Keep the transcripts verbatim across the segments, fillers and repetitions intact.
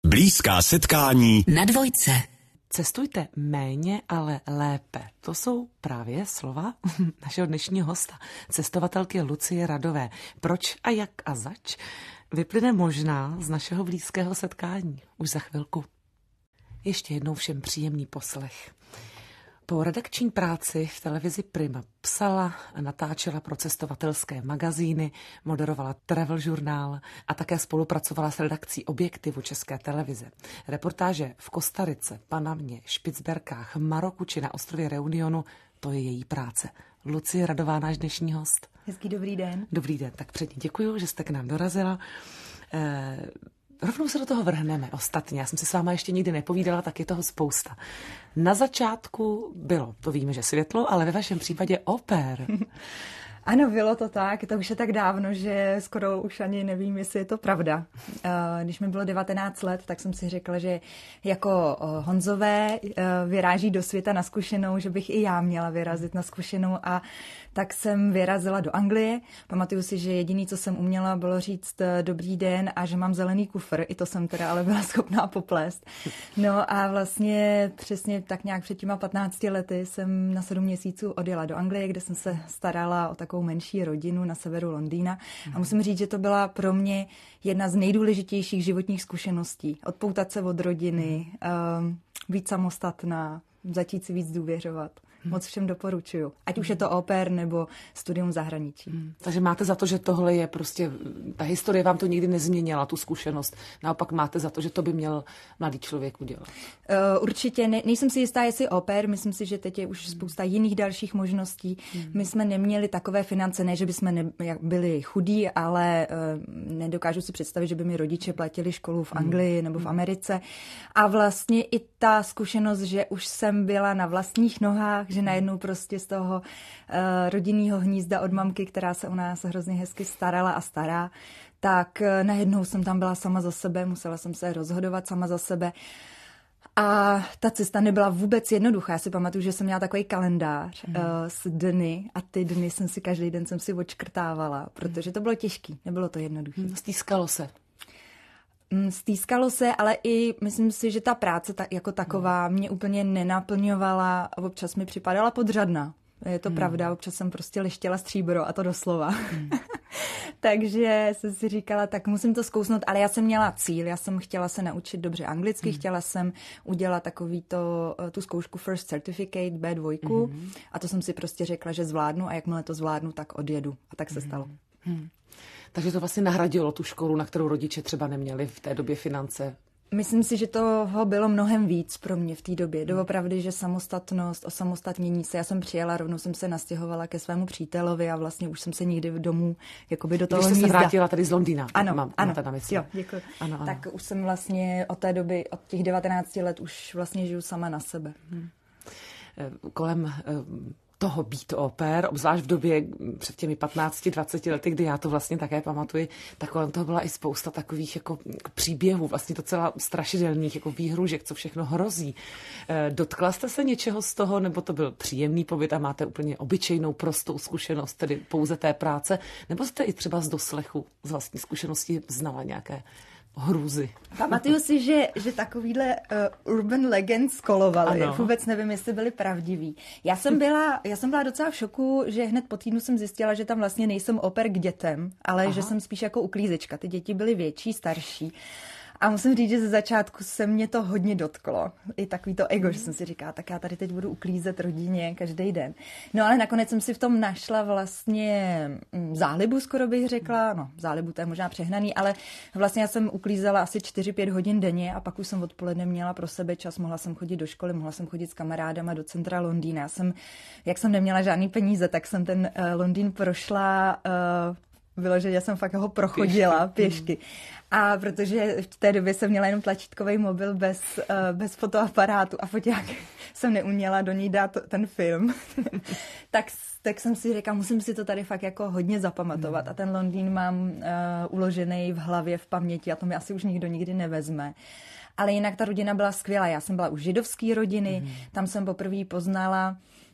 Blízká setkání na dvojce. Cestujte méně, ale lépe. To jsou právě slova našeho dnešního hosta, cestovatelky Lucie Radové. Proč a jak a zač vyplyne možná z našeho blízkého setkání už za chvilku. Ještě jednou všem příjemný poslech. Po redakční práci v televizi Prima psala a natáčela pro cestovatelské magazíny, moderovala travel žurnál a také spolupracovala s redakcí Objektivu České televize. Reportáže v Kostarice, Panamě, Špicberkách, Maroku či na ostrově Reunionu, to je její práce. Lucie Radová, náš dnešní host. Hezký dobrý den. Dobrý den, tak předně děkuju, že jste k nám dorazila. Eh, Rovnou se do toho vrhneme ostatně. Já jsem si s váma ještě nikdy nepovídala, tak je toho spousta. Na začátku bylo, to víme, že světlo, ale ve vašem případě opér. Ano, bylo to tak, to už je tak dávno, že skoro už ani nevím, jestli je to pravda. Když mi bylo devatenáct let, tak jsem si řekla, že jako Honzové vyráží do světa na zkušenou, že bych i já měla vyrazit na zkušenou, a tak jsem vyrazila do Anglie. Pamatuju si, že jediný, co jsem uměla, bylo říct dobrý den a že mám zelený kufr. I to jsem teda ale byla schopná poplést. No a vlastně přesně tak nějak před těma patnácti lety jsem na sedm měsíců odjela do Anglie, kde jsem se starala o takovou menší rodinu na severu Londýna. A musím říct, že to byla pro mě jedna z nejdůležitějších životních zkušeností. Odpoutat se od rodiny, um, být samostatná, začít si víc důvěřovat. Moc všem doporučuju. Ať už je to opér nebo studium v zahraničí. Hmm. Takže máte za to, že tohle je prostě, ta historie vám to nikdy nezměnila, tu zkušenost. Naopak máte za to, že to by měl mladý člověk udělat. Uh, určitě, ne, nejsem si jistá, jestli opér, myslím si, že teď je už spousta jiných dalších možností. Hmm. My jsme neměli takové finance, ne, že bychom ne, byli chudí, ale uh, nedokážu si představit, že by mi rodiče platili školu v Anglii hmm. nebo v Americe. A vlastně i ta zkušenost, že už jsem byla na vlastních nohách, že najednou prostě z toho uh, rodinného hnízda od mamky, která se o nás hrozně hezky starala a stará, tak uh, najednou jsem tam byla sama za sebe, musela jsem se rozhodovat sama za sebe. A ta cesta nebyla vůbec jednoduchá. Já si pamatuju, že jsem měla takový kalendář mm. uh, s dny a ty dny jsem si každý den jsem si odškrtávala, protože to bylo těžký, nebylo to jednoduché. Mm, stýskalo se. Stýskalo se, ale i myslím si, že ta práce ta, jako taková mě úplně nenaplňovala a občas mi připadala podřadná. Je to hmm. pravda, občas jsem prostě leštěla stříbro, a to doslova. Hmm. Takže jsem si říkala, tak musím to zkousnout, ale já jsem měla cíl, já jsem chtěla se naučit dobře anglicky, hmm. chtěla jsem udělat takový to, tu zkoušku First Certificate bé dva hmm. a to jsem si prostě řekla, že zvládnu, a jakmile to zvládnu, tak odjedu. A tak se hmm. stalo. Hmm. Takže to vlastně nahradilo tu školu, na kterou rodiče třeba neměli v té době finance. Myslím si, že toho bylo mnohem víc pro mě v té době. Doopravdy, že samostatnost, osamostatnění se. Já jsem přijela, rovnou jsem se nastěhovala ke svému přítelovi a vlastně už jsem se nikdy v domu jakoby do toho hnízda. Když jste se vrátila tady z Londýna. Ano, mám, ano. Na mysli. Jo, děkuji. Ano, ano. Tak už jsem vlastně od té doby, od těch devatenácti let už vlastně žiju sama na sebe. Hmm. Kolem toho být opér, obzvlášť v době před těmi patnácti dvaceti lety, kdy já to vlastně také pamatuji, tak kolem toho byla i spousta takových jako příběhů, vlastně docela strašidelných, jako výhružek, co všechno hrozí. Dotkla jste se něčeho z toho, nebo to byl příjemný pobyt a máte úplně obyčejnou, prostou zkušenost, tedy pouze té práce, nebo jste i třeba z doslechu, z vlastní zkušenosti znala nějaké hrůzy? Pamatuju si, že, že takovýhle uh, urban legends kolovaly. Ano. Vůbec nevím, jestli byly pravdivý. Já jsem byla, já jsem byla docela v šoku, že hned po týdnu jsem zjistila, že tam vlastně nejsem opér k dětem, ale Aha. že jsem spíš jako uklízečka. Ty děti byly větší, starší. A musím říct, že ze začátku se mě to hodně dotklo. I takový to ego, že jsem si říkala, tak já tady teď budu uklízet rodině každý den. No ale nakonec jsem si v tom našla vlastně zálibu, skoro bych řekla. No, zálibu to je možná přehnaný, ale vlastně já jsem uklízela asi čtyři pět hodin denně a pak už jsem odpoledne měla pro sebe čas. Mohla jsem chodit do školy, mohla jsem chodit s kamarádama do centra Londýna. Já jsem, jak jsem neměla žádný peníze, tak jsem ten uh, Londýn prošla uh, vyloženě, jsem fakt ho prochodila pěšky. pěšky. A protože v té době jsem měla jenom tlačítkový mobil bez, uh, bez fotoaparátu a foťák jsem neuměla do ní dát ten film, tak, tak jsem si řekla, musím si to tady fakt jako hodně zapamatovat. A ten Londýn mám uh, uložený v hlavě, v paměti a to mi asi už nikdo nikdy nevezme. Ale jinak ta rodina byla skvělá. Já jsem byla u židovské rodiny, mm. tam jsem poprvé poznala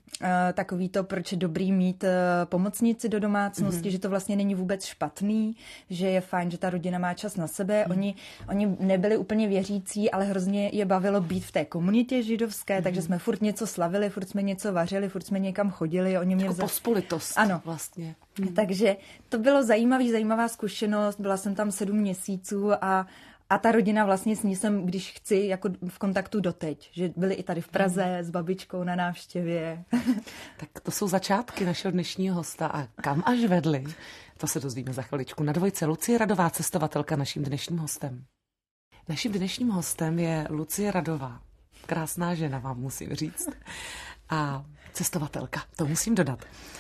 takový to, proč je dobrý mít pomocnici do domácnosti, mm-hmm. že to vlastně není vůbec špatný, že je fajn, že ta rodina má čas na sebe. Mm-hmm. Oni, oni nebyli úplně věřící, ale hrozně je bavilo být v té komunitě židovské, mm-hmm. takže jsme furt něco slavili, furt jsme něco vařili, furt jsme někam chodili. Oni mě jako vza... pospolitost ano. vlastně. Mm-hmm. Takže to bylo zajímavý, zajímavá zkušenost. Byla jsem tam sedm měsíců a A ta rodina vlastně s ní jsem, když chci, jako v kontaktu doteď. Že byli i tady v Praze s babičkou na návštěvě. Tak to jsou začátky našeho dnešního hosta. A kam až vedli? To se dozvíme za chviličku. Na dvojce Lucie Radová, cestovatelka, naším dnešním hostem. Naším dnešním hostem je Lucie Radová. Krásná žena, vám musím říct. A cestovatelka, to musím dodat.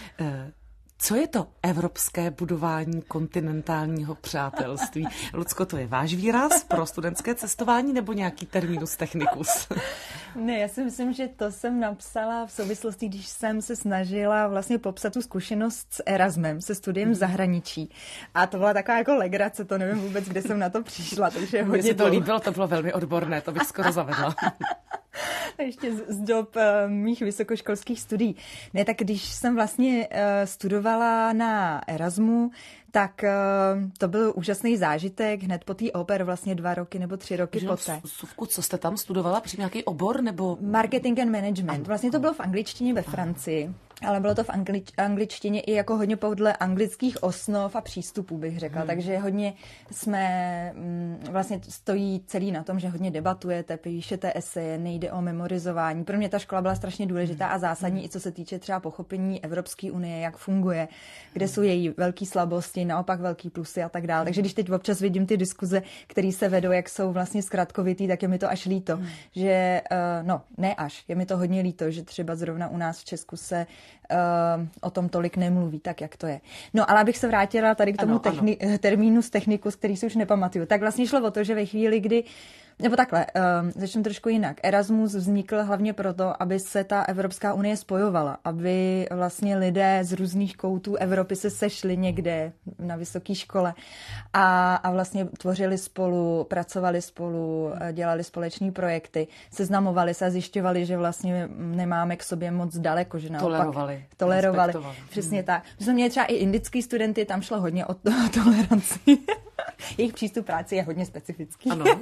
Co je to evropské budování kontinentálního přátelství? Lucko, to je váš výraz pro studentské cestování nebo nějaký terminus technicus? Ne, já si myslím, že to jsem napsala v souvislosti, když jsem se snažila vlastně popsat tu zkušenost s Erasmem, se studiem v zahraničí. A to byla taková jako legrace, to nevím vůbec, kde jsem na to přišla. Takže mně se to líbilo, to bylo velmi odborné, to bych skoro zavedla. Ještě z, z dob uh, mých vysokoškolských studií. Ne, tak když jsem vlastně uh, studovala na Erasmu, tak uh, to byl úžasný zážitek hned po té oper, vlastně dva roky nebo tři roky poté. Suvku, co jste tam studovala? Při nějaký obor nebo? Marketing and management. Vlastně to bylo v angličtině ve Francii. Ale bylo to v anglič, angličtině i jako hodně podle anglických osnov a přístupů, bych řekla. Hmm. Takže hodně jsme, vlastně stojí celý na tom, že hodně debatujete, píšete eseje, nejde o memorizování. Pro mě ta škola byla strašně důležitá a zásadní, hmm. i co se týče třeba pochopení Evropské unie, jak funguje, kde jsou její velké slabosti, naopak velký plusy a tak dále. Takže když teď občas vidím ty diskuze, které se vedou, jak jsou vlastně zkratkovitý, tak je mi to až líto. Hmm. Že, no, ne až, je mi to hodně líto, že třeba zrovna u nás v Česku se Uh, o tom tolik nemluví, tak jak to je. No, ale abych se vrátila tady k tomu ano, techni- ano. terminus technicus, který si už nepamatuju. Tak vlastně šlo o to, že ve chvíli, kdy nebo takhle, um, začnu trošku jinak. Erasmus vznikl hlavně proto, aby se ta Evropská unie spojovala, aby vlastně lidé z různých koutů Evropy se sešli někde na vysoké škole a, a vlastně tvořili spolu, pracovali spolu, dělali společné projekty, seznamovali se a zjišťovali, že vlastně nemáme k sobě moc daleko, že naopak tolerovali. Tolerovali. Přesně hmm. tak. My jsme měli třeba i indický studenty, tam šlo hodně o, to, o toleranci. Jejich přístup práci je hodně specifický. Ano.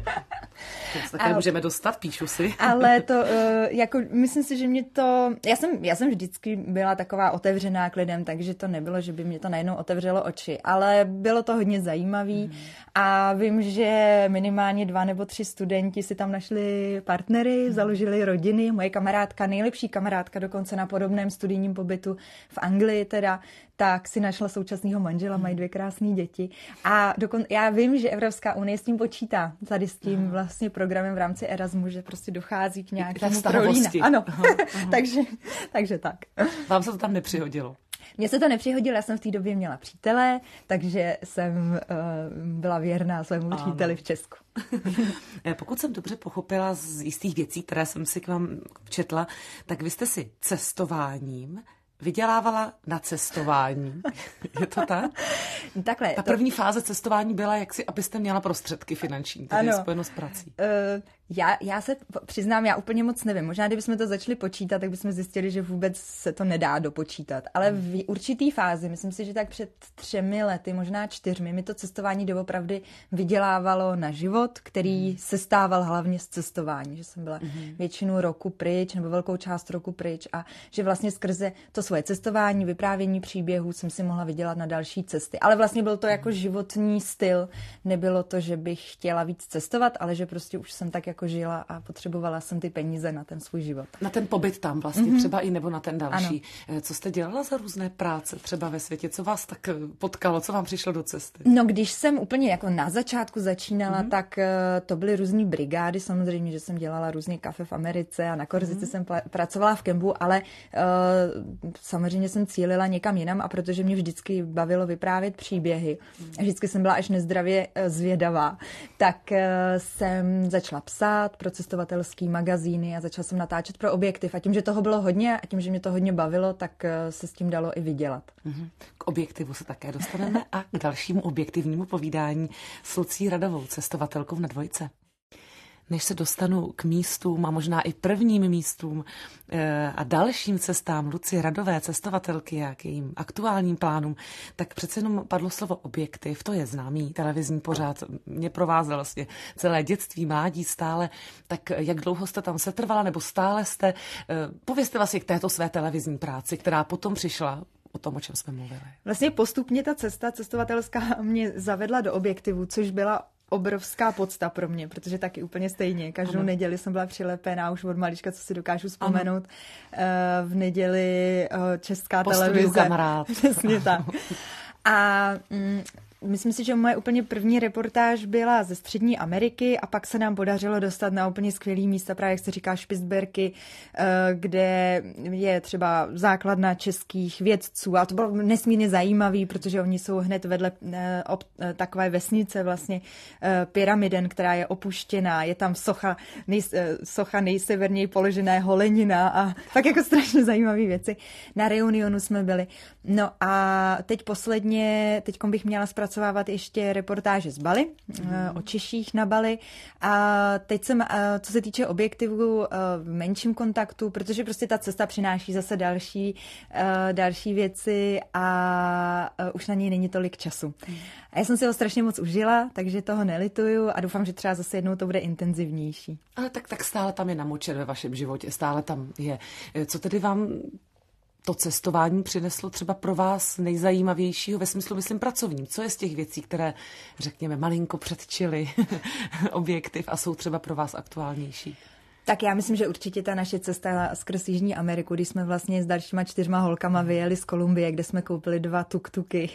To také můžeme dostat, píšu si. Ale to, jako, myslím si, že mě to... Já jsem, já jsem vždycky byla taková otevřená k lidem, takže to nebylo, že by mě to najednou otevřelo oči. Ale bylo to hodně zajímavý hmm. a vím, že minimálně dva nebo tři studenti si tam našli partnery, hmm. založili rodiny. Moje kamarádka, nejlepší kamarádka dokonce na podobném studijním pobytu v Anglii teda, tak si našla současného manžela, mají dvě krásné děti. A dokon, já vím, že Evropská unie s tím počítá, tady s tím vlastně programem v rámci Erasmu, že prostě dochází k nějakému prolína. Ano, aha, aha. takže, takže tak. Vám se to tam nepřihodilo? Mně se to nepřihodilo, já jsem v té době měla přítele, takže jsem uh, byla věrná svému příteli v Česku. Pokud jsem dobře pochopila z jistých věcí, které jsem si k vám četla, tak vy jste si cestováním vydělávala na cestování. Je to tak? Takhle. Ta první to... fáze cestování byla, jak si, abyste měla prostředky finanční, tedy spojeno s prací. Uh, já, já se přiznám, já úplně moc nevím. Možná, kdybychom to začali počítat, tak bychom zjistili, že vůbec se to nedá dopočítat. Ale v určitý fázi, myslím si, že tak před třemi lety, možná čtyřmi, mi to cestování doopravdy vydělávalo na život, který se stával hlavně z cestování. Že jsem byla mm-hmm. většinu roku pryč, nebo velkou část roku pryč a že vlastně skrze to svoje cestování, vyprávění příběhů jsem si mohla vydělat na další cesty. Ale vlastně byl to jako životní styl. Nebylo to, že bych chtěla víc cestovat, ale že prostě už jsem tak jako žila a potřebovala jsem ty peníze na ten svůj život. Na ten pobyt tam vlastně mm-hmm. třeba i nebo na ten další. Ano. Co jste dělala za různé práce třeba ve světě? Co vás tak potkalo? Co vám přišlo do cesty? No, když jsem úplně jako na začátku začínala, mm-hmm. tak to byly různý brigády. Samozřejmě, že jsem dělala různý kafe v Americe a na Korzici mm-hmm. jsem pla- pracovala v kempu, ale uh, samozřejmě jsem cílila někam jinam a protože mě vždycky bavilo vyprávět příběhy, a vždycky jsem byla až nezdravě zvědavá, tak jsem začala psát pro cestovatelský magazíny a začala jsem natáčet pro Objektiv. A tím, že toho bylo hodně a tím, že mě to hodně bavilo, tak se s tím dalo i vydělat. K Objektivu se také dostaneme a k dalšímu objektivnímu povídání s Lucí Radovou, cestovatelkou na dvojce. Než se dostanu k místům a možná i prvním místům a dalším cestám Lucie Radové, cestovatelky a k jejím aktuálním plánům, tak přece jenom padlo slovo objektiv, to je známý televizní pořad, mě provázel vlastně celé dětství, mládí stále, tak jak dlouho jste tam setrvala, nebo stále jste, povězte vlastně k této své televizní práci, která potom přišla, o tom, o čem jsme mluvili. Vlastně postupně ta cesta cestovatelská mě zavedla do objektivu, což byla obrovská podsta pro mě, protože taky úplně stejně. Každou ano. neděli jsem byla přilepená už od malička, co si dokážu vzpomenout. Ano. V neděli Česká po televize. Kamarád. Přesně tak. A mm, myslím si, že moje úplně první reportáž byla ze Střední Ameriky a pak se nám podařilo dostat na úplně skvělý místa, právě jak se říká Špicberky, kde je třeba základna českých vědců a to bylo nesmírně zajímavý, protože oni jsou hned vedle takové vesnice vlastně Pyramiden, která je opuštěná, je tam socha, nej, socha nejseverněji položeného Lenina a tak jako strašně zajímavé věci. Na Reunionu jsme byli. No a teď posledně, teďkom bych měla zpracovat ještě reportáže z Bali, mm. o Češích na Bali a teď jsem, co se týče objektivu, v menším kontaktu, protože prostě ta cesta přináší zase další, další věci a už na něj není tolik času. Mm. A já jsem si ho strašně moc užila, takže toho nelituju a doufám, že třeba zase jednou to bude intenzivnější. Ale tak, tak stále tam je namočen ve vašem životě, stále tam je. Co tedy vám to cestování přineslo třeba pro vás nejzajímavějšího ve smyslu, myslím, pracovním? Co je z těch věcí, které, řekněme, malinko předčily objektiv a jsou třeba pro vás aktuálnější? Tak já myslím, že určitě ta naše cesta skrz Jižní Ameriku, když jsme vlastně s dalšíma čtyřma holkama vyjeli z Kolumbie, kde jsme koupili dva tuk-tuky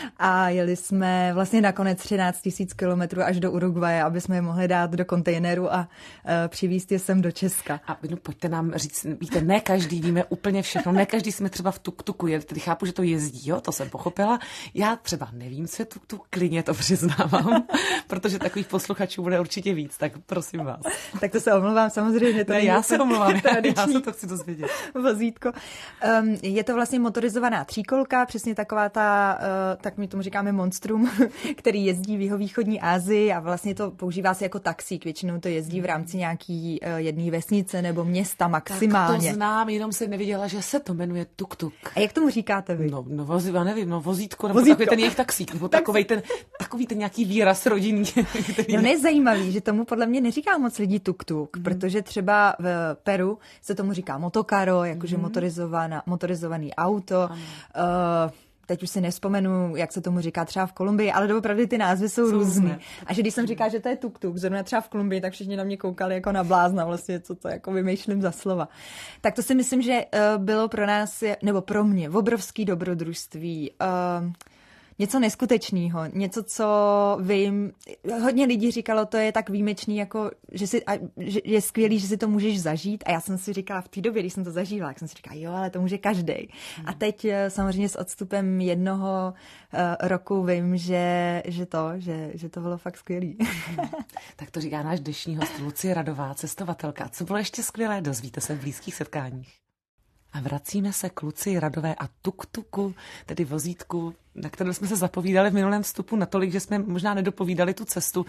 a jeli jsme vlastně nakonec třináct tisíc kilometrů až do Uruguaye, aby jsme je mohli dát do kontejneru a uh, přivízt je sem do Česka. A no, pojďte nám říct, víte, ne každý víme úplně všechno, ne každý jsme třeba v tuk-tuku jeli, tedy chápu, že to jezdí, jo, to jsem pochopila. Já třeba nevím, co je tuk-tuk, klidně to přiznávám, protože takových posluchačů bude určitě víc, tak prosím vás. Tak to se omlouvám, samozřejmě. To ne, já se omlouvám, já se to chci dozvědět. Vozítko. Um, je to vlastně motorizovaná tříkolka, přesně taková ta, uh, tak my tomu říkáme monstrum, který jezdí v jihovýchodní Asii a vlastně to používá se jako taxík. Většinou to jezdí v rámci nějaký uh, jedné vesnice nebo města maximálně. Tak to znám, jenom jsem nevěděla, že se to jmenuje tuk-tuk. A jak tomu říkáte vy? No, no vozi, já nevím, no vozítko, nebo vozítko. Takový ten jejich taxík, nebo takovej ten, takový ten nějaký výraz rodinný. Který... No, je zajímavý, že tomu podle mě neříká moc lidí tuk-tuk, mm. protože třeba v Peru se tomu říká motokaro, jakože mm. motorizovaná, motorizovaný auto. Uh, teď už si nevzpomenu, jak se tomu říká třeba v Kolumbii, ale doopravdy ty názvy jsou, jsou různý. A že když jsem říkala, že to je tuk-tuk, zrovna třeba v Kolumbii, tak všichni na mě koukali jako na blázna, vlastně, co to jako vymýšlím za slova. Tak to si myslím, že uh, bylo pro nás, nebo pro mě, obrovský dobrodružství. Uh, Něco neskutečného, něco, co vím, hodně lidí říkalo, to je tak výjimečný, jako, že, si, a, že je skvělý, že si to můžeš zažít a já jsem si říkala v té době, když jsem to zažívala, tak jsem si říkala, jo, ale to může každej. Hmm. A teď samozřejmě s odstupem jednoho uh, roku vím, že, že to, že, že to bylo fakt skvělý. Hmm. Tak to říká náš dnešní host Lucie Radová, cestovatelka. Co bylo ještě skvělé, dozvíte se v blízkých setkáních. A vracíme se k Lucii Radové a tuk-tuku, tedy vozítku, na kterém jsme se zapovídali v minulém vstupu natolik, že jsme možná nedopovídali tu cestu.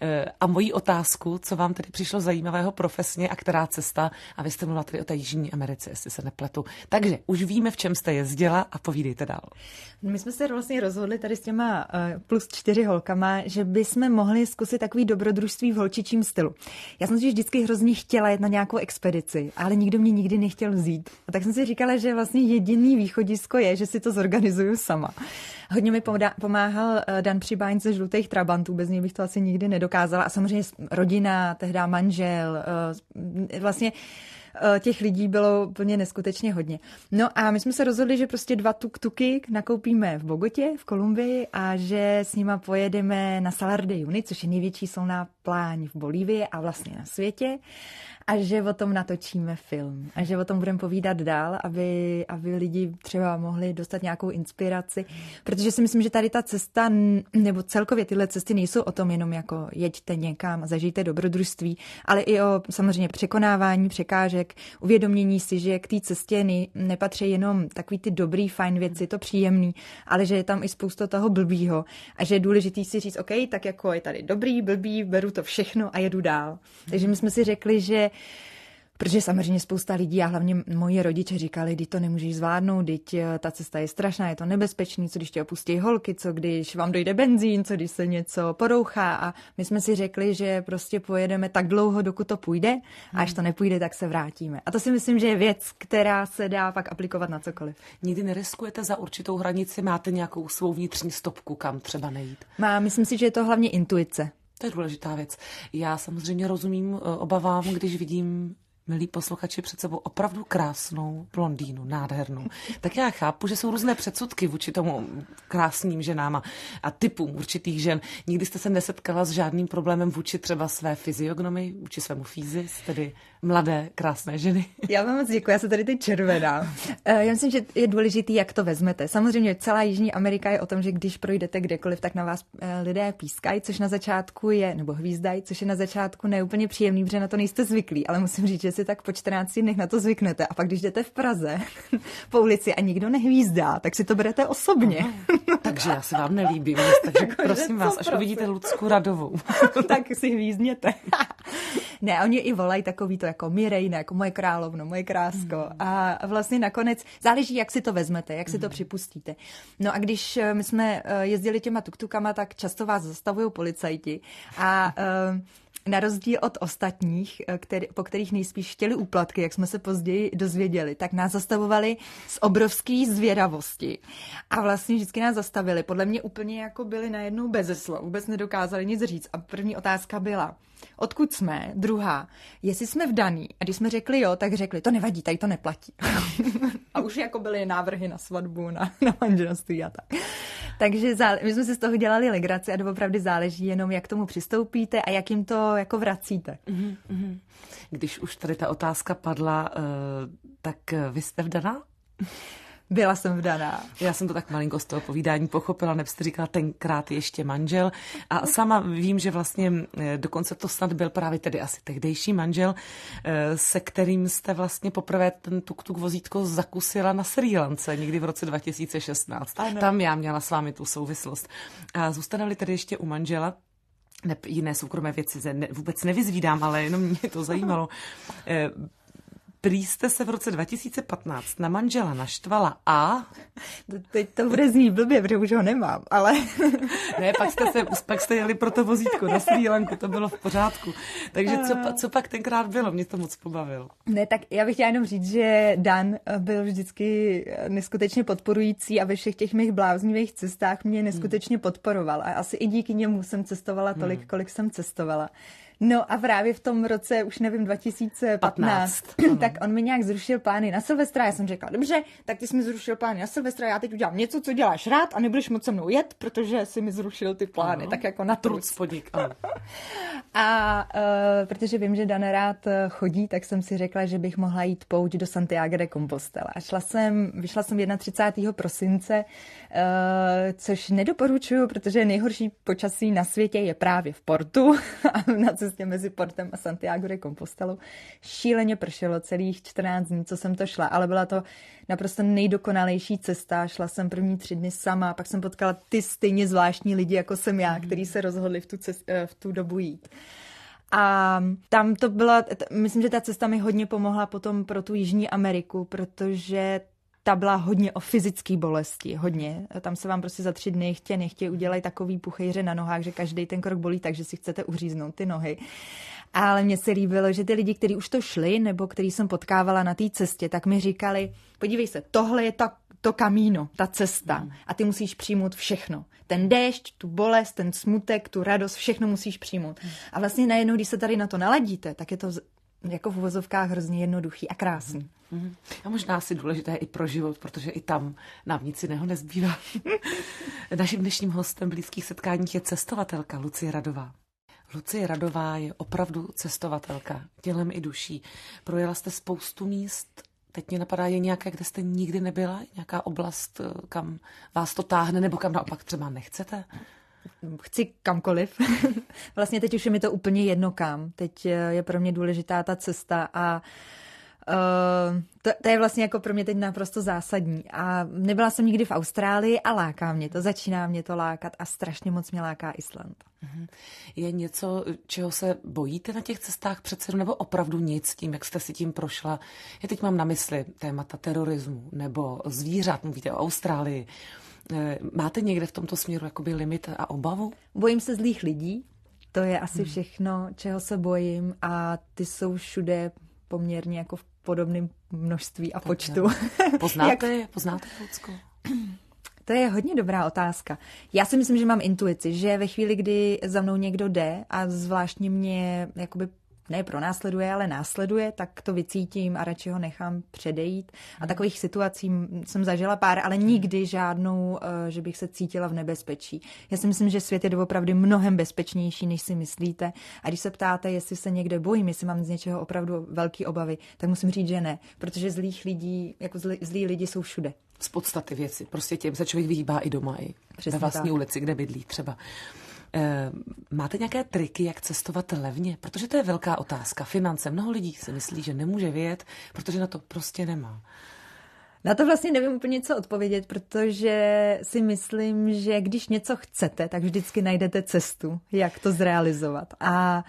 A moji otázku, co vám tedy přišlo zajímavého profesně a která cesta, a vy jste mluvila tedy o té Jižní Americe, jestli se nepletu. Takže už víme, v čem jste jezdila a povídejte dál. My jsme se vlastně rozhodli tady s těma plus čtyři holkama, že bychom mohli zkusit takový dobrodružství v holčičím stylu. Já jsem si vždycky hrozně chtěla jet na nějakou expedici, ale nikdo mě nikdy nechtěl vzít. A tak jsem si říkala, že vlastně jediný východisko je, že si to zorganizuju sama. Hodně mi pomáhal Dan Přibáň ze Žlutých trabantů, bez něj bych to asi nikdy nedokázala. A samozřejmě rodina, tehdy manžel, vlastně těch lidí bylo úplně neskutečně hodně. No a my jsme se rozhodli, že prostě dva tuk-tuky nakoupíme v Bogotě, v Kolumbii a že s nima pojedeme na Salar de Uyuni, což je největší solná pláň v Bolívii a vlastně na světě. A že o tom natočíme film. A že o tom budeme povídat dál, aby, aby lidi třeba mohli dostat nějakou inspiraci. Protože si myslím, že tady ta cesta, nebo celkově tyhle cesty nejsou o tom jenom jako jeďte někam, zažijte dobrodružství, ale i o samozřejmě překonávání překážek, zážitek, uvědomění si, že k té cestě ne, nepatří jenom takový ty dobrý, fajn věci, to příjemný, ale že je tam i spousta toho blbýho a že je důležitý si říct, OK, tak jako je tady dobrý, blbý, beru to všechno a jedu dál. Takže my jsme si řekli, že protože samozřejmě spousta lidí a hlavně moji rodiče říkali, že to nemůžeš zvládnout, teď ta cesta je strašná, je to nebezpečný, co když tě opustí holky, co když vám dojde benzín, co když se něco porouchá a my jsme si řekli, že prostě pojedeme tak dlouho, dokud to půjde a až to nepůjde, tak se vrátíme. A to si myslím, že je věc, která se dá pak aplikovat na cokoliv. Nikdy neriskujete za určitou hranici, máte nějakou svou vnitřní stopku, kam třeba nejít? Má, myslím si, že je to hlavně intuice. To je důležitá věc. Já samozřejmě rozumím obavám, když vidím, milí posluchači, před sebou opravdu krásnou blondýnu, nádhernou. Tak já chápu, že jsou různé předsudky vůči tomu krásným ženám a typům určitých žen. Nikdy jste se nesetkala s žádným problémem vůči třeba své fyziognomii, vůči svému fízis, tedy mladé, krásné ženy? Já vám moc děkuji, já se tady teď červená. Já myslím, že je důležitý, jak to vezmete. Samozřejmě celá Jižní Amerika je o tom, že když projdete kdekoliv, tak na vás lidé pískají, což na začátku je, nebo hvízdají, což je na začátku neúplně příjemný, protože na to nejste zvyklí, ale musím říct, že si tak po čtrnácti dnech na to zvyknete. A pak, když jdete v Praze po ulici a nikdo nehvízdá, tak si to berete osobně. Takže já se vám nelíbím, takže jako, prosím vás, až prosím. Uvidíte Lucku Radovou. Tak si hvízněte. Ne, oni i volají takový to jako Mirejna, jako moje královno, moje krásko. Mm. A vlastně nakonec záleží, jak si to vezmete, jak si to připustíte. No a když my jsme jezdili těma tuktukama, tak často vás zastavují policajti a uh, na rozdíl od ostatních, který, po kterých nejspíš chtěli úplatky, jak jsme se později dozvěděli, tak nás zastavovali z obrovské zvědavosti. A vlastně vždycky nás zastavili. Podle mě úplně jako byli najednou beze slov, vůbec nedokázali nic říct. A první otázka byla, odkud jsme? Druhá, jestli jsme vdaný. A když jsme řekli jo, tak řekli, to nevadí, tady to neplatí. A už jako byly návrhy na svatbu, na, na manželství a tak. Takže zále, my jsme si z toho dělali legraci a doopravdy záleží jenom, jak tomu přistoupíte a jak jim to jako vracíte. Mm-hmm. Když už tady ta otázka padla, tak vy jste vdaná? Byla jsem vdaná. Já jsem to tak malinko z toho povídání pochopila, nebo jste říkala tenkrát ještě manžel. A sama vím, že vlastně dokonce to snad byl právě tedy asi tehdejší manžel, se kterým jste vlastně poprvé ten tuk-tuk vozítko zakusila na Srí Lance, někdy v roce dva tisíce šestnáct. Ano. Tam já měla s vámi tu souvislost. A zůstaneli tedy ještě u manžela. Ne, jiné soukromé věci ne, vůbec nevyzvídám, ale jenom mě to zajímalo. Prý jste se v roce dva tisíce patnáct na manžela naštvala a... Teď to bude znít blbě, protože už ho nemám, ale... Ne, pak jste, se, pak jste jeli pro to vozítko na Srí Lanku, to bylo v pořádku. Takže co, co pak tenkrát bylo? Mě to moc pobavilo. Ne, tak já bych chtěla jenom říct, že Dan byl vždycky neskutečně podporující a ve všech těch mých bláznivých cestách mě neskutečně podporoval. A asi i díky němu jsem cestovala tolik, hmm. kolik jsem cestovala. No a právě v tom roce, už nevím, dva tisíce patnáct, patnáct tak on mi nějak zrušil plány na Silvestra. Já jsem řekla, dobře, tak ty jsi mi zrušil plány na Silvestra, já teď udělám něco, co děláš rád a nebudeš moc se mnou jet, protože jsi mi zrušil ty plány, ano. Tak jako na truc. Podnik, a uh, protože vím, že Dan rád chodí, tak jsem si řekla, že bych mohla jít pouť do Santiago de Compostela. A šla jsem, vyšla jsem třicátého prvního prosince, uh, což nedoporučuju, protože nejhorší počasí na světě je právě v Portu a na cestě mezi Portem a Santiago de Compostelou. Šíleně pršelo celých čtrnáct dní, co jsem to šla, ale byla to naprosto nejdokonalejší cesta. Šla jsem první tři dny sama, pak jsem potkala ty stejně zvláštní lidi, jako jsem já, kteří se rozhodli v tu, cest, v tu dobu jít. A tam to byla, myslím, že ta cesta mi hodně pomohla potom pro tu Jižní Ameriku, protože ta byla hodně o fyzické bolesti, hodně. Tam se vám prostě za tři dny chtě nechtě udělají takový puchejře na nohách, že každý ten krok bolí tak, že si chcete uříznout ty nohy. Ale mně se líbilo, že ty lidi, kteří už to šli, nebo který jsem potkávala na té cestě, tak mi říkali, podívej se, tohle je ta, to kamíno, ta cesta a ty musíš přijmout všechno. Ten déšť, tu bolest, ten smutek, tu radost, všechno musíš přijmout. A vlastně najednou, když se tady na to naladíte, tak je to jako v uvozovkách hrozně jednoduchý a krásný. Mm-hmm. A možná asi důležité i pro život, protože i tam nám nic jiného nezbývá. Naším dnešním hostem blízkých setkání je cestovatelka Lucie Radová. Lucie Radová je opravdu cestovatelka, tělem i duší. Projela jste spoustu míst. Teď mě napadá, je nějaké, kde jste nikdy nebyla? Nějaká oblast, kam vás to táhne, nebo kam naopak třeba nechcete? Chci kamkoliv. Vlastně teď už je mi to úplně jedno kam. Teď je pro mě důležitá ta cesta a Uh, to, to je vlastně jako pro mě teď naprosto zásadní. A nebyla jsem nikdy v Austrálii a láká mě to, začíná mě to lákat a strašně moc mě láká Island. Je něco, čeho se bojíte na těch cestách přece, nebo opravdu nic tím, jak jste si tím prošla? Já teď mám na mysli témata terorismu nebo zvířat, mluvíte o Austrálii. Máte někde v tomto směru jakoby limit a obavu? Bojím se zlých lidí, to je asi všechno, čeho se bojím a ty jsou všude poměrně jako v podobném množství a počtu. Poznáte je? Poznáte Lucko? To je hodně dobrá otázka. Já si myslím, že mám intuici, že ve chvíli, kdy za mnou někdo jde a zvláštně mě jakoby ne pronásleduje, ale následuje, tak to vycítím a radši ho nechám předejít. A takových situací jsem zažila pár, ale nikdy žádnou, že bych se cítila v nebezpečí. Já si myslím, že svět je doopravdy mnohem bezpečnější, než si myslíte. A když se ptáte, jestli se někde bojím, jestli mám z něčeho opravdu velký obavy, tak musím říct, že ne. Protože zlých lidí, jako zlí, zlí lidi jsou všude. Z podstaty věci. Prostě těm se člověk vyhýbá i doma, i Přesně ve vlastní tak. ulici, kde bydlí třeba. E, máte nějaké triky, jak cestovat levně? Protože to je velká otázka. Finance. Mnoho lidí si myslí, že nemůže vyjet, protože na to prostě nemá. Na to vlastně nevím úplně co odpovědět, protože si myslím, že když něco chcete, tak vždycky najdete cestu, jak to zrealizovat. A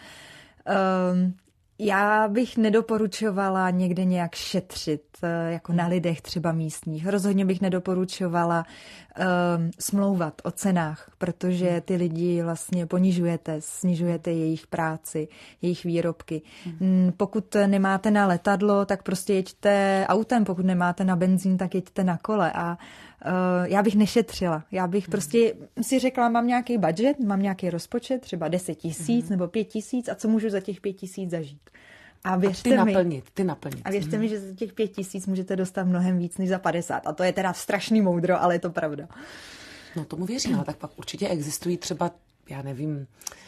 um, já bych nedoporučovala někde nějak šetřit, jako na lidech třeba místních. Rozhodně bych nedoporučovala um, smlouvat o cenách, protože ty lidi vlastně ponižujete, snižujete jejich práci, jejich výrobky. Hmm. Pokud nemáte na letadlo, tak prostě jeďte autem, pokud nemáte na benzín, tak jeďte na kole a Uh, já bych nešetřila. Já bych hmm. prostě si řekla, mám nějaký budget, mám nějaký rozpočet, třeba deset tisíc hmm. nebo pět tisíc a co můžu za těch pět tisíc zažít. A věřte a ty mi, naplnit, ty naplnit. A věřte hmm. mi, že za těch pět tisíc můžete dostat mnohem víc než za padesát. A to je teda strašný moudro, ale je to pravda. No tomu věřím, ale tak pak určitě existují třeba, já nevím,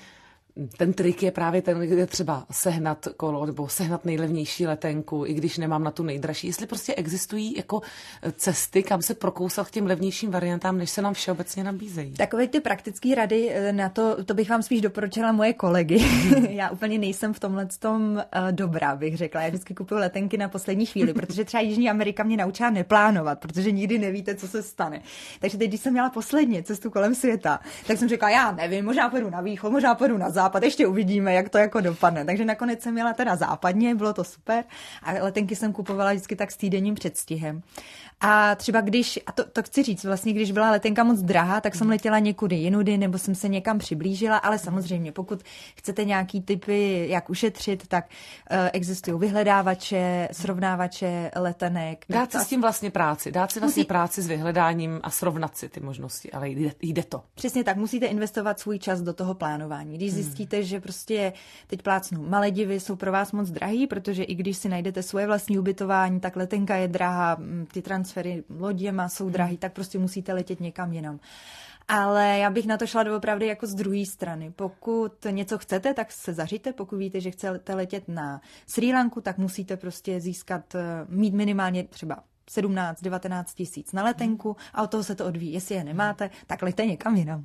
ten trik je právě ten, kde třeba sehnat kolo nebo sehnat nejlevnější letenku, i když nemám na tu nejdražší. Jestli prostě existují jako cesty, kam se prokousat k těm levnějším variantám, než se nám všeobecně nabízejí. Takové ty praktické rady, na to, to bych vám spíš doporučila moje kolegy. Já úplně nejsem v tomhle tom uh, dobrá, bych řekla. Já vždycky kupuju letenky na poslední chvíli, protože třeba Jižní Amerika mě naučila neplánovat, protože nikdy nevíte, co se stane. Takže teď, když jsem měla posledně cestu kolem světa, tak jsem řekla, já nevím, možná půjdu na východ, možná půjdu na západ, ještě uvidíme, jak to jako dopadne. Takže nakonec jsem měla teda západně, bylo to super a letenky jsem kupovala vždycky tak s týdenním předstihem. A třeba když, a to, to chci říct, vlastně když byla letenka moc drahá, tak jsem letěla někudy jinudy, nebo jsem se někam přiblížila, ale samozřejmě, pokud chcete nějaký typy, jak ušetřit, tak uh, existují vyhledávače, srovnávače letenek. Dát si s tím vlastně práci, dát si vlastně musí... práci s vyhledáním a srovnat si ty možnosti, ale jde, jde to. Přesně tak, musíte investovat svůj čas do toho plánování. Když hmm. zjistíte, že prostě teď plácnu Maledivy jsou pro vás moc drahý, protože i když si najdete svoje vlastní ubytování, tak letenka je drahá, ty transfery loděma jsou drahý, tak prostě musíte letět někam jinam. Ale já bych na to šla doopravdy jako z druhé strany. Pokud něco chcete, tak se zařiďte. Pokud víte, že chcete letět na Srí Lanku, tak musíte prostě získat, mít minimálně třeba sedmnáct devatenáct tisíc na letenku a od toho se to odvíjí. Jestli je nemáte, tak leďte někam jinam.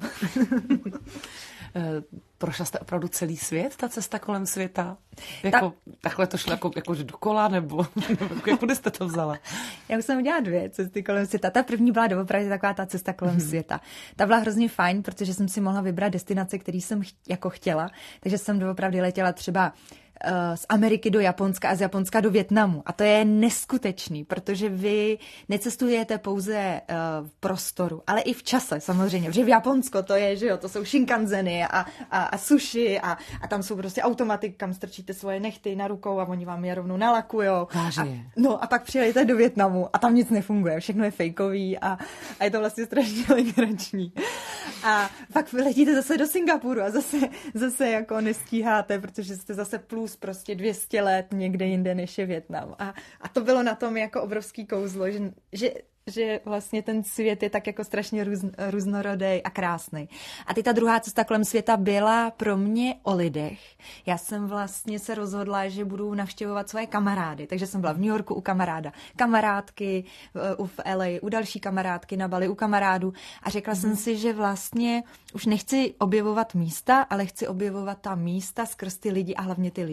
Prošla jste opravdu celý svět, ta cesta kolem světa? Jako, tak, takhle to šlo jako, jako dokola, nebo, nebo kudy jste to vzala? Já už jsem udělala dvě cesty kolem světa. Ta první byla doopravdy taková ta cesta kolem hmm. světa. Ta byla hrozně fajn, protože jsem si mohla vybrat destinace, který jsem ch- jako chtěla. Takže jsem doopravdy letěla třeba z Ameriky do Japonska a z Japonska do Vietnamu. A to je neskutečný, protože vy necestujete pouze v prostoru, ale i v čase samozřejmě. Protože v Japonsko to je, že jo, to jsou shinkanzeny a, a, a sushi a, a tam jsou prostě automaty, kam strčíte svoje nechty na rukou a oni vám je rovnou nalakujou. A, no a pak přijedete do Vietnamu a tam nic nefunguje, všechno je fejkový a, a je to vlastně strašně legrační. A pak letíte zase do Singapuru a zase, zase jako nestíháte, protože jste zase plus prostě dvě stě let někde jinde, než je Vietnam. A, a to bylo na tom jako obrovský kouzlo, že, že, že vlastně ten svět je tak jako strašně růz, různorodý a krásný. A teď ta druhá cesta kolem světa byla pro mě o lidech. Já jsem vlastně se rozhodla, že budu navštěvovat svoje kamarády, takže jsem byla v New Yorku u kamaráda, kamarádky v L A, u další kamarádky na Bali, u kamarádů a řekla mm. jsem si, že vlastně už nechci objevovat místa, ale chci objevovat ta místa skrz ty lidi a hlavně ty lidi.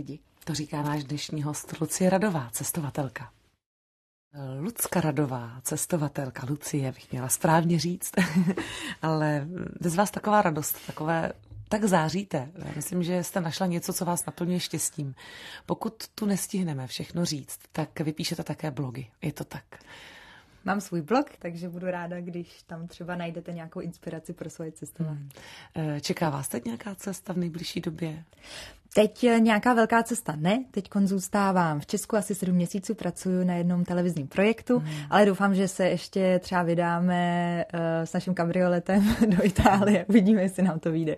To říká náš dnešní host Lucie Radová, cestovatelka. Lucka Radová, cestovatelka, Lucie bych měla správně říct, ale jde z vás taková radost, takové, tak záříte. Já myslím, že jste našla něco, co vás naplňuje štěstím. Pokud tu nestihneme všechno říct, tak vypíšete také blogy. Je to tak? Mám svůj blog, takže budu ráda, když tam třeba najdete nějakou inspiraci pro svoje cestování. Hmm. Čeká vás teď nějaká cesta v nejbližší době? Teď nějaká velká cesta ne, teď zůstávám v Česku, asi sedm měsíců pracuji na jednom televizním projektu, hmm. ale doufám, že se ještě třeba vydáme uh, s naším kabrioletem do Itálie. Uvidíme, jestli nám to vyjde.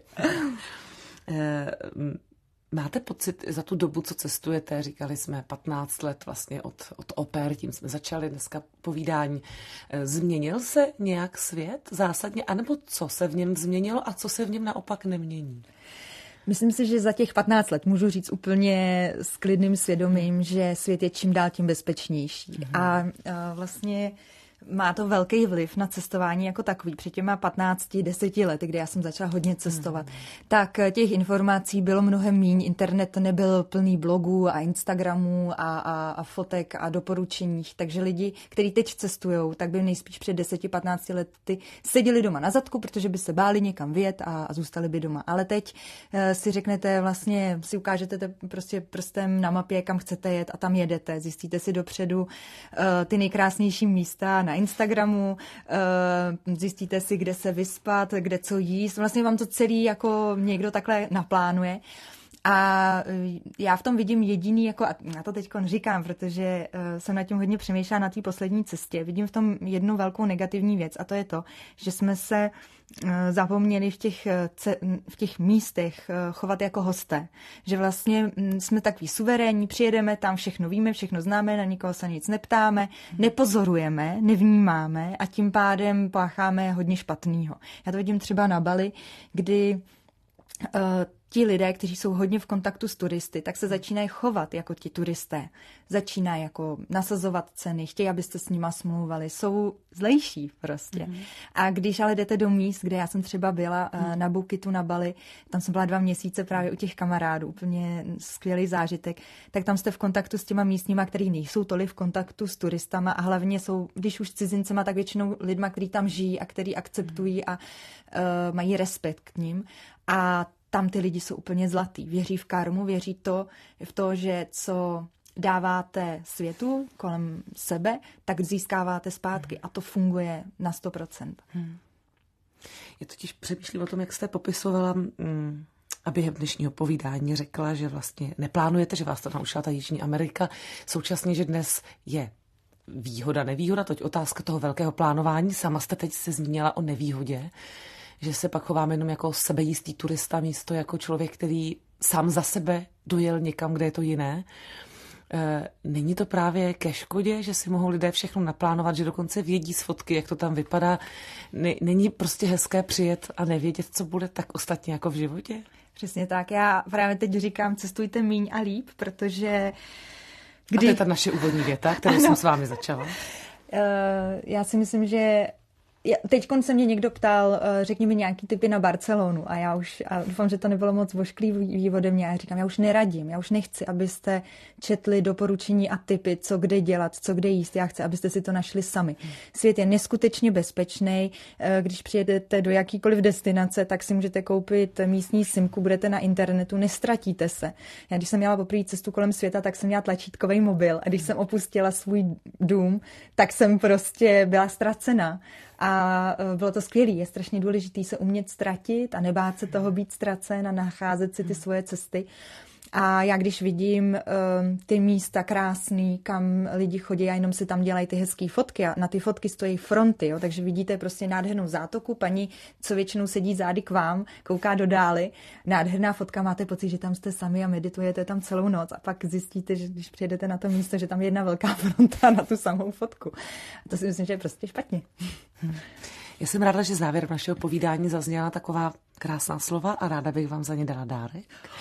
Máte pocit za tu dobu, co cestujete, říkali jsme patnáct let vlastně od, od oper, tím jsme začali dneska povídání, změnil se nějak svět zásadně, anebo co se v něm změnilo a co se v něm naopak nemění? Myslím si, že za těch patnáct let můžu říct úplně s klidným svědomím, že svět je čím dál tím bezpečnější. Mm-hmm. A, a vlastně má to velký vliv na cestování jako takový. Před těma patnácti, deseti lety, kdy já jsem začala hodně cestovat, mm. tak těch informací bylo mnohem míň. Internet nebyl plný blogů a Instagramů a, a, a fotek a doporučení. Takže lidi, kteří teď cestujou, tak by nejspíš před deseti patnácti lety seděli doma na zadku, protože by se báli někam vyjet a, a zůstali by doma. Ale teď uh, si řeknete, vlastně si ukážete te, prostě prstem na mapě, kam chcete jet a tam jedete. Zjistíte si dopředu uh, ty nejkrásnější místa na Instagramu, zjistíte si, kde se vyspat, kde co jíst. Vlastně vám to celý jako někdo takhle naplánuje. A já v tom vidím jediný, jako, a já to teď říkám, protože jsem nad tím hodně přemýšlela na té poslední cestě, vidím v tom jednu velkou negativní věc a to je to, že jsme se zapomněli v těch, v těch místech chovat jako hosté. Že vlastně jsme takový suverénní, přijedeme tam, všechno víme, všechno známe, na nikoho se nic neptáme, nepozorujeme, nevnímáme a tím pádem pácháme hodně špatného. Já to vidím třeba na Bali, kdy uh, ti lidé, kteří jsou hodně v kontaktu s turisty, tak se začínají chovat jako ti turisté. Začínají jako nasazovat ceny, chtějí, abyste s nima smlouvali. Jsou zlejší prostě. Mm. A když ale jdete do míst, kde já jsem třeba byla mm. na Bukitu na Bali, tam jsem byla dva měsíce právě u těch kamarádů, úplně skvělý zážitek, tak tam jste v kontaktu s těma místníma, který nejsou tolik v kontaktu s turistama a hlavně jsou, když už s cizincema, tak většinou lidma, kteří tam žijí a který akceptují a uh, mají respekt k ním. A tam ty lidi jsou úplně zlatý. Věří v karmu, věří to, v to, že co dáváte světu kolem sebe, tak získáváte zpátky. A to funguje na sto procent. Hmm. Já totiž přemýšlím o tom, jak jste popisovala, mm, a během dnešního povídání řekla, že vlastně neplánujete, že vás to naučila ta Jižní Amerika. Současně, že dnes je výhoda, nevýhoda, toť otázka toho velkého plánování. Sama jste teď se zmínila o nevýhodě, že se pak chováme jenom jako sebejistý turista místo jako člověk, který sám za sebe dojel někam, kde je to jiné. E, není to právě ke škodě, že si mohou lidé všechno naplánovat, že dokonce vědí z fotky, jak to tam vypadá. Není prostě hezké přijet a nevědět, co bude tak ostatně jako v životě? Přesně tak. Já právě teď říkám, cestujte míň a líp, protože kdy... A to je ta naše úvodní věta, kterou jsem s vámi začala. Uh, já si myslím, že teď se mě někdo ptal, řekni mi nějaký tipy na Barcelonu a já už a doufám, že to nebylo moc vošklivý ode mě a já říkám, já už neradím, já už nechci, abyste četli doporučení a tipy, co kde dělat, co kde jíst, já chci, abyste si to našli sami. Svět je neskutečně bezpečný, když přijedete do jakýkoliv destinace, tak si můžete koupit místní simku, budete na internetu, nestratíte se. Já když jsem měla poprvé cestu kolem světa, tak jsem měla tlačítkový mobil a když jsem opustila svůj dům, tak jsem prostě byla ztracena. A bylo to skvělé. Je strašně důležité se umět ztratit a nebát se toho být ztracen a nacházet si ty svoje cesty. A já když vidím uh, ty místa krásný, kam lidi chodí a jenom si tam dělají ty hezké fotky a na ty fotky stojí fronty, jo, takže vidíte prostě nádhernou zátoku, paní, co většinou sedí zády k vám, kouká do dály, nádherná fotka, máte pocit, že tam jste sami a meditujete tam celou noc a pak zjistíte, že když přijedete na to místo, že tam je jedna velká fronta na tu samou fotku. A to si myslím, že je prostě špatně. Hmm. Já jsem ráda, že závěr našeho povídání zazněla taková krásná slova a ráda bych vám za ně dala dárek.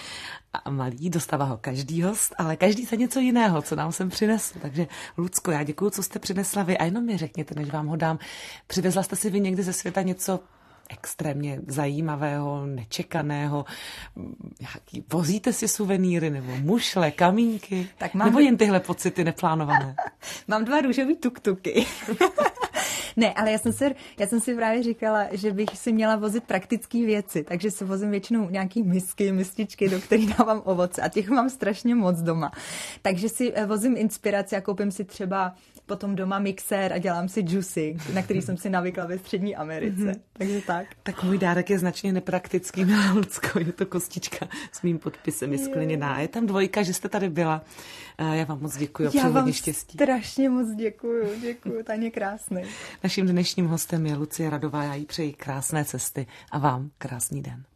A malý, dostává ho každý host, ale každý za něco jiného, co nám sem přinesl. Takže Lucko, já děkuju, co jste přinesla vy a jenom mi řekněte, než vám ho dám. Přivezla jste si vy někdy ze světa něco extrémně zajímavého, nečekaného? Jaký, vozíte si suvenýry nebo mušle, kamínky? Tak mám... Nebo jen tyhle pocity neplánované? Mám dva růžový tuktuky. Ne, ale já jsem, si, já jsem si právě říkala, že bych si měla vozit praktické věci, takže si vozím většinou nějaký misky, mističky, do kterých dávám ovoce a těch mám strašně moc doma. Takže si vozím inspiraci a koupím si třeba potom doma mixér a dělám si džusy, na který jsem si navykla ve Střední Americe. Mm-hmm. Takže tak. Tak můj dárek je značně nepraktický, milá Lucko, je to kostička s mým podpisem, je skleněná. Je tam dvojka, že jste tady byla. Já vám moc děkuji a přeju hodně štěstí. Já vám strašně moc děkuji, děkuji, Taně, krásný. Naším dnešním hostem je Lucie Radová, já jí přeji krásné cesty a vám krásný den.